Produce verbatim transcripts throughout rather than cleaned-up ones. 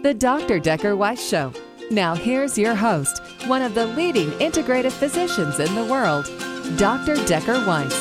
The Doctor Decker Weiss Show. Now here's your host, one of the leading integrative physicians in the world, Doctor Decker Weiss.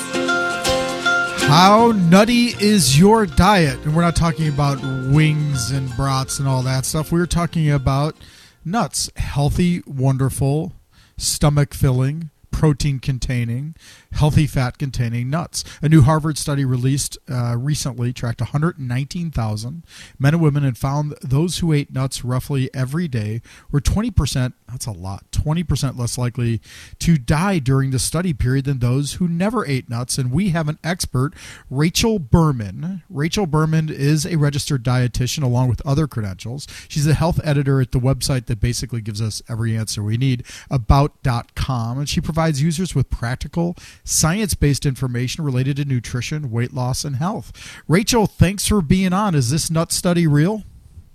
How nutty is your diet? And we're not talking about wings and brats and all that stuff. We're talking about nuts. Healthy, wonderful, stomach-filling, protein-containing, healthy fat-containing nuts. A new Harvard study released uh, recently tracked one hundred nineteen thousand men and women and found those who ate nuts roughly every day were twenty percent, that's a lot, twenty percent less likely to die during the study period than those who never ate nuts. And we have an expert, Rachel Berman. Rachel Berman is a registered dietitian along with other credentials. She's a health editor at the website that basically gives us every answer we need, about dot com. And she provides users with practical, science-based information related to nutrition, weight loss, and health. Rachel, thanks for being on. Is this nut study real?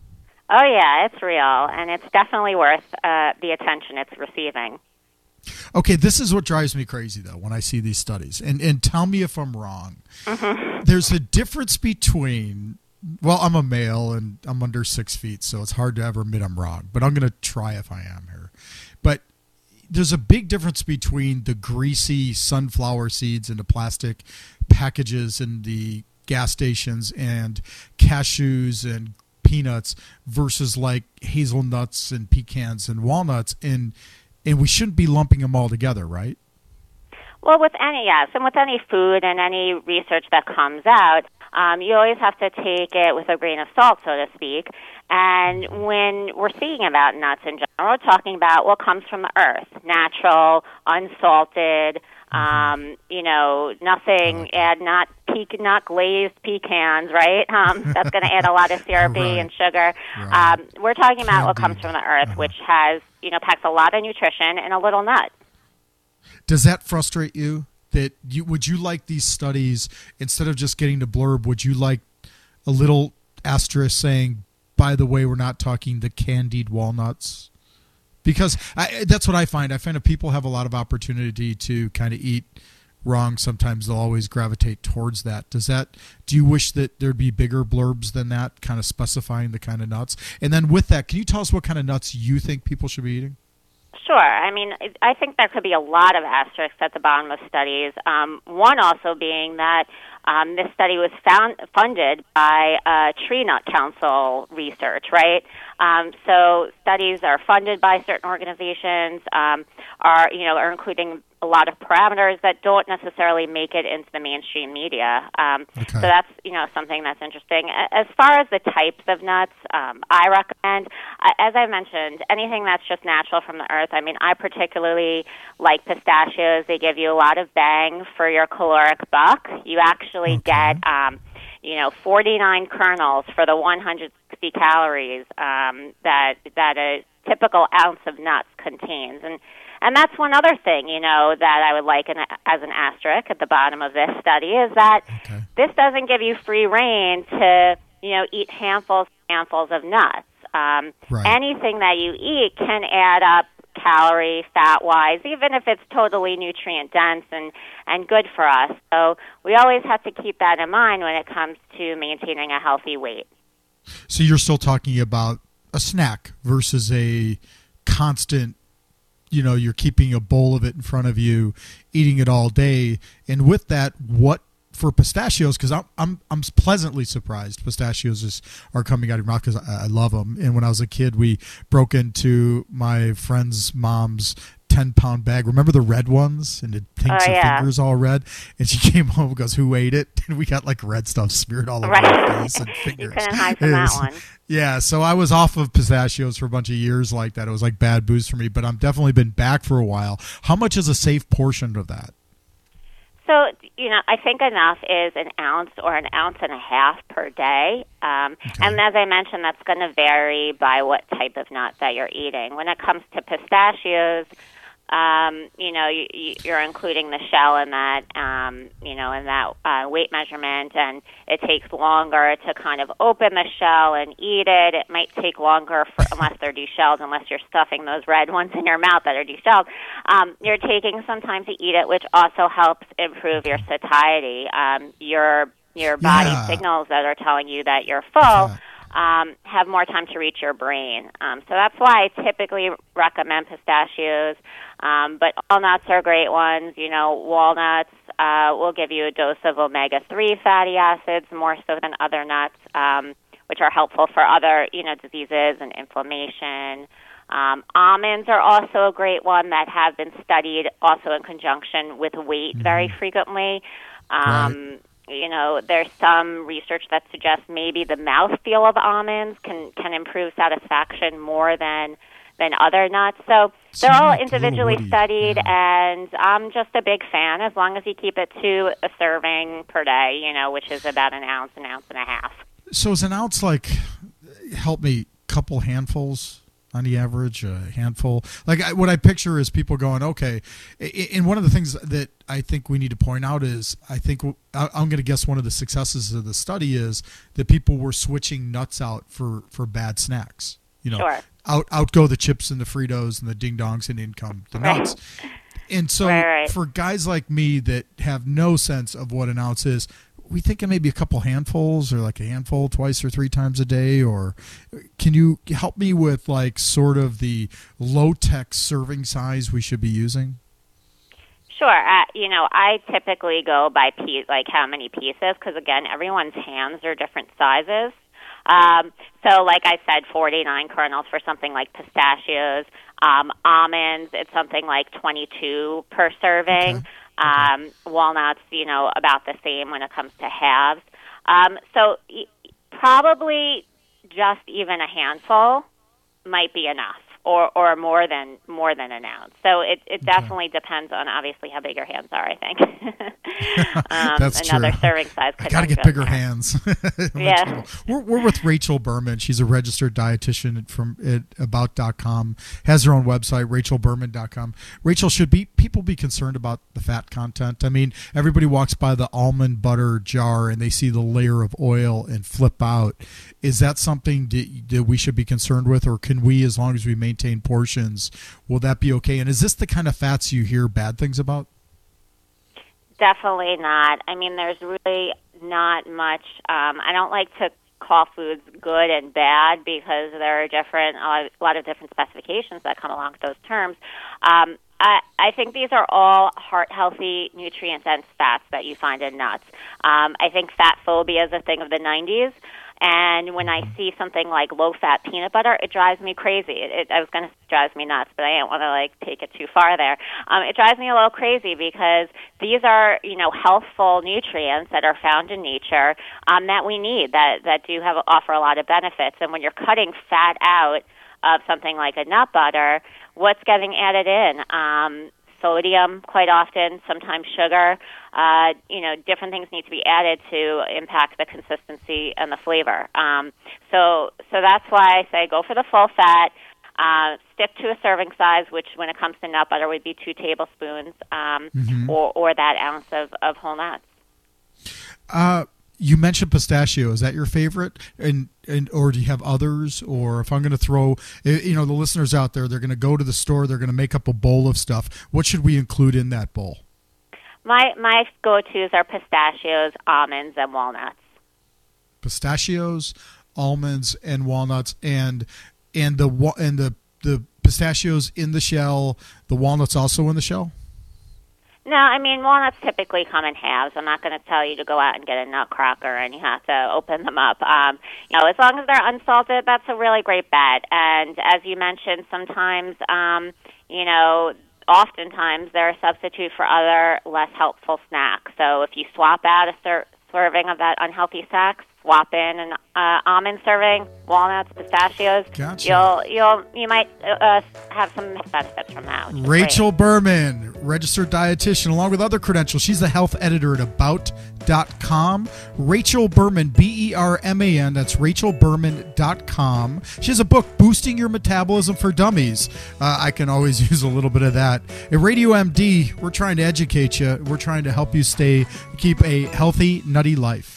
Oh, yeah, it's real, and it's definitely worth uh, the attention it's receiving. Okay, this is what drives me crazy, though, when I see these studies. And, and tell me if I'm wrong. Mm-hmm. There's a difference between, well, I'm a male, and I'm under six feet, so it's hard to ever admit I'm wrong. But I'm going to try if I am here. But there's a big difference between the greasy sunflower seeds in the plastic packages in the gas stations and cashews and peanuts versus like hazelnuts and pecans and walnuts, and and we shouldn't be lumping them all together, right? Well, with any, yes, and with any food and any research that comes out, um, you always have to take it with a grain of salt, so to speak. And when we're speaking about nuts in general, we're talking about what comes from the earth, natural, unsalted, um, you know, nothing, add not peak, not glazed pecans, right? Um, that's going to add a lot of syrupy right. and sugar. Right. Um, we're talking about Candied. what comes from the earth, uh-huh. which has, you know, packs a lot of nutrition in a little nut. Does that frustrate you? That you would you like these studies, instead of just getting the blurb, would you like a little asterisk saying, by the way, we're not talking the candied walnuts? Because I, that's what I find. I find if people have a lot of opportunity to kind of eat wrong, sometimes they'll always gravitate towards that. Does that? Do you wish that there'd be bigger blurbs than that, kind of specifying the kind of nuts? And then with that, can you tell us what kind of nuts you think people should be eating? Sure. I mean, I think there could be a lot of asterisks at the bottom of studies. Um, one also being that um, this study was found, funded by uh, Tree Nut Council research, right? Um, so studies are funded by certain organizations, um, are you know are including a lot of parameters that don't necessarily make it into the mainstream media. Um, okay. So that's you know something that's interesting. As far as the types of nuts, um, I recommend, as I mentioned, anything that's just natural from the earth. I mean, I particularly like pistachios. They give you a lot of bang for your caloric buck. You actually okay. get um, you know, forty-nine kernels for the one hundred sixty calories um, that that a typical ounce of nuts contains. And and that's one other thing, you know, that I would like an, as an asterisk at the bottom of this study is that okay. this doesn't give you free reign to, you know, eat handfuls handfuls of nuts. Um, right. Anything that you eat can add up calorie, fat-wise, even if it's totally nutrient-dense and, and good for us. So we always have to keep that in mind when it comes to maintaining a healthy weight. So you're still talking about a snack versus a constant, you know, you're keeping a bowl of it in front of you, eating it all day. And with that, what for pistachios, because I'm, I'm I'm pleasantly surprised pistachios is, are coming out of your mouth because I, I love them. And when I was a kid, we broke into my friend's mom's ten pound bag. Remember the red ones? And it paints oh, her yeah. fingers all red. And she came home and goes, "Who ate it?" And we got like red stuff smeared all over right. our face and fingers. You couldn't hide from that one. Yeah, so I was off of pistachios for a bunch of years like that. It was like bad booze for me, but I've definitely been back for a while. How much is a safe portion of that? So, you know, I think enough is an ounce or an ounce and a half per day. Um, okay. And as I mentioned, that's going to vary by what type of nut that you're eating. When it comes to pistachios, um, you know, you, you're including the shell in that, um, you know, in that uh, weight measurement, and it takes longer to kind of open the shell and eat it. It might take longer for, unless they're deshelled, unless you're stuffing those red ones in your mouth that are deshelled. Um, you're taking some time to eat it, which also helps improve your satiety. Um, your your body yeah. signals that are telling you that you're full. Yeah. um, have more time to reach your brain. Um, so that's why I typically recommend pistachios. Um, but all nuts are great ones. You know, walnuts uh, will give you a dose of omega three fatty acids more so than other nuts, um, which are helpful for other, you know, diseases and inflammation. Um, almonds are also a great one that have been studied also in conjunction with weight mm-hmm. very frequently. Um, right. You know, there's some research that suggests maybe the mouthfeel of almonds can, can improve satisfaction more than than other nuts. So they're all individually studied, yeah. and I'm just a big fan as long as you keep it to a serving per day, you know, which is about an ounce, an ounce and a half. So is an ounce like, help me, couple handfuls on the average, a handful? Like I, what I picture is people going, okay, and one of the things that I think we need to point out is I think I'm going to guess one of the successes of the study is that people were switching nuts out for, for bad snacks. You know, sure. out out go the chips and the Fritos and the Ding Dongs, and in come the nuts. Right. And so right, right. for guys like me that have no sense of what an ounce is, we think it may be a couple handfuls or like a handful twice or three times a day. Or can you help me with like sort of the low-tech serving size we should be using? Sure. Uh, you know, I typically go by piece, like how many pieces, because again, everyone's hands are different sizes. Um, so like I said, forty-nine kernels for something like pistachios. Um, almonds, it's something like twenty-two per serving. Okay. Um, walnuts, you know, about the same when it comes to halves. Um, so y- probably just even a handful might be enough, or, or more than more than an ounce. So it, it okay. definitely depends on obviously how big your hands are, I think. um, That's another true. serving size. I got to get bigger there. hands. Yeah. We're, we're with Rachel Berman. She's a registered dietitian from at about dot com. Has her own website, rachel berman dot com. Rachel, should be people be concerned about the fat content? I mean, everybody walks by the almond butter jar and they see the layer of oil and flip out. Is that something that, that we should be concerned with, or can we, as long as we maintain portions, will that be okay? And is this the kind of fats you hear bad things about? Definitely not. I mean, there's really not much. Um, I don't like to call foods good and bad because there are different, a lot of different specifications that come along with those terms. Um, I, I think these are all heart-healthy, nutrient-dense fats that you find in nuts. Um, I think fat phobia is a thing of the nineties. And when I see something like low-fat peanut butter, it drives me crazy. It, it, I was going to drive me nuts, but I didn't want to like take it too far there. Um, it drives me a little crazy because these are, you know, healthful nutrients that are found in nature um, that we need, that that do have offer a lot of benefits. And when you're cutting fat out of something like a nut butter, what's getting added in? Um, sodium, quite often, sometimes sugar. Uh, you know, different things need to be added to impact the consistency and the flavor. Um, so, so that's why I say go for the full fat. Uh, stick to a serving size, which when it comes to nut butter would be two tablespoons, um, mm-hmm. or, or that ounce of, of whole nuts. Uh, you mentioned pistachio. Is that your favorite? And, and or do you have others? Or if I'm going to throw, you know, the listeners out there, they're going to go to the store, they're going to make up a bowl of stuff. What should we include in that bowl? My my go-tos are pistachios, almonds, and walnuts. Pistachios, almonds, and walnuts, and and the and the the pistachios in the shell. The walnuts also in the shell. No, I mean walnuts typically come in halves. I'm not going to tell you to go out and get a nutcracker and you have to open them up. Um, you know, as long as they're unsalted, that's a really great bet. And as you mentioned, sometimes um, you know. Oftentimes, they're a substitute for other less helpful snacks. So if you swap out a ser- serving of that unhealthy snack, swap in an uh, almond serving, walnuts, pistachios. Gotcha. You'll you'll you might uh, have some benefits from that. Rachel great. Berman, registered dietitian, along with other credentials. She's the health editor at about dot com. Rachel Berman, B E R M A N. That's rachel berman dot com. She has a book, Boosting Your Metabolism for Dummies. Uh, I can always use a little bit of that. At Radio M D, we're trying to educate you. We're trying to help you stay keep a healthy, nutty life.